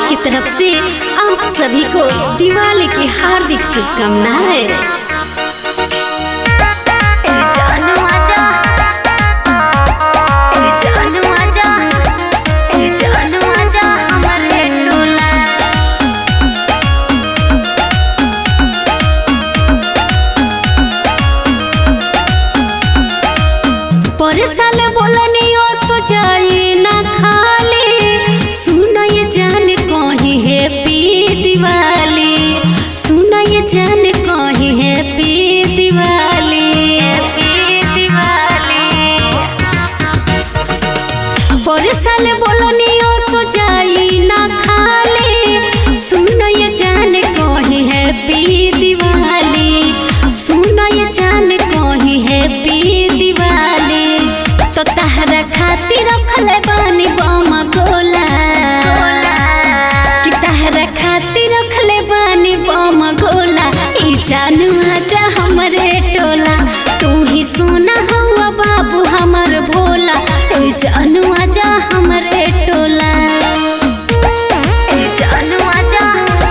की तरफ से आप सभी को दिवाली की हार्दिक शुभकामनाएं। पर साल बोलनी ओ सोचाई ना खाली, सुना ये जान कहीं हैप्पी दिवाली, सुना ये जान कहीं हैप्पी दिवाली, हैप्पी दिवाली। पर साल बोलनी ओ सोचाई ना खाली, सुना ये जान कहीं हैप्पी दिवाली, सुना ये जान कहीं हैप्पी दिवाली। तो तहरा खातिर रखले बानी बम गोला, कि तहरा खातिर रखले बानी बम गोला। ई जानू आजा हमरे टोला, तू ही सोना हुआ बाबू हमर भोला। ई जानू आजा हमरे टोला, ई जानू आजा,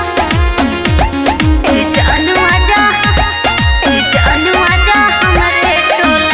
ई जानू आजा, ई जानू आजा हमरे टोला।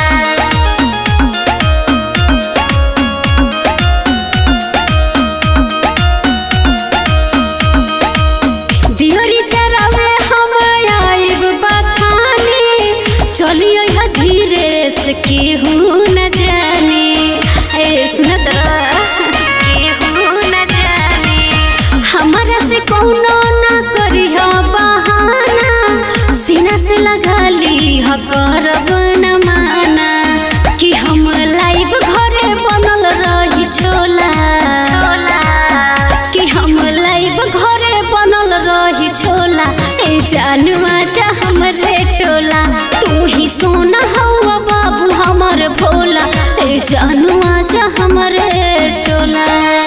दिहरी चरावे हम आइब बखानी, चलिए धीरे से केहू न जानी। ए सुनत केहू न जानी, हमारा से कौनो ना करिह बहाना, सीना से लगा ली ह करब न माना। कि हम लाइव घरे बनल रही छोला, कि हम लाइव घरे बनल रही छोला। ए जानू आजा हमरे टोला, तू ही सोना हुआ बाबू हमर भोला। ए जानू आजा हमरे टोला।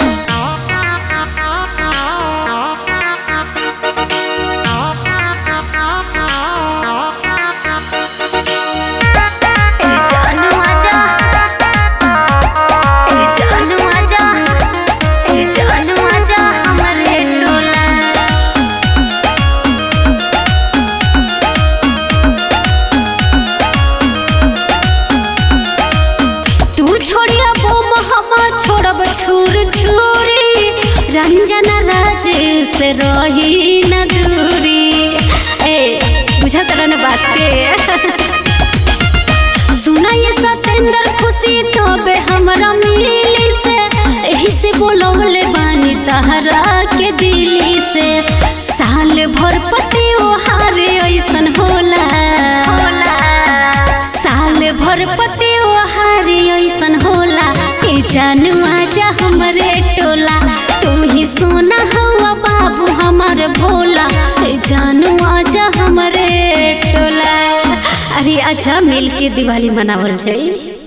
छोड़िया बोम हम छोड़ब छुर छुरी, रंजना राज से रही न दूरी। ए बुझा तरह न बात के सुना ये सतेंद्र खुशी तबे हमरा मिली से, एही से बोलौले बानी तहरा के दिली से। साल भर पति ओ हारे ऐसन होला, साल भर पति ओ हारे ऐसन होला। ए जानू आजा हमरे टोला, तू ही सोना हुआ बाबू हमर भोला। ए जानू आजा हमरे टोला। अरे अच्छा मिल के दिवाली मनावल जाए।